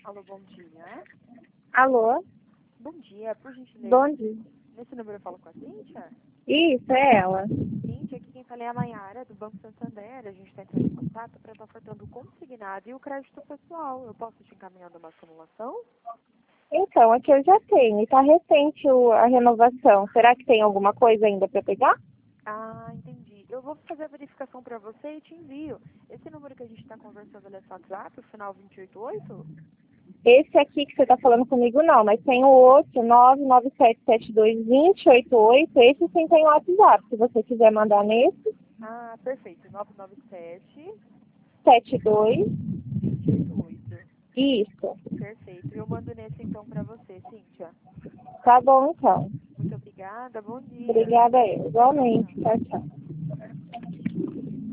Alô, bom dia. Alô? Bom dia, por gentileza. Bom dia. Nesse número eu falo com a Cíntia? Isso, é ela. Cíntia, aqui quem fala é a Maiara, do Banco Santander. A gente está entrando em contato para estar ofertando o consignado e o crédito pessoal. Eu posso te encaminhando uma simulação? Então, aqui eu já tenho. E tá recente a renovação. Será que tem alguma coisa ainda para pegar? Ah, entendi. Eu vou fazer a verificação para você e te envio. Esse número que a gente está conversando ele é seu WhatsApp, o final 288? Esse aqui que você tá falando comigo não, mas tem o outro, 997722088. Esse sim tem o WhatsApp. Se você quiser mandar nesse, Ah, perfeito. 997 72. 288. Isso. Perfeito. Eu mando nesse então para você, Cíntia. Tá bom, então. Muito obrigada. Bom dia. Obrigada, igualmente. Tchau. Tchau, tchau.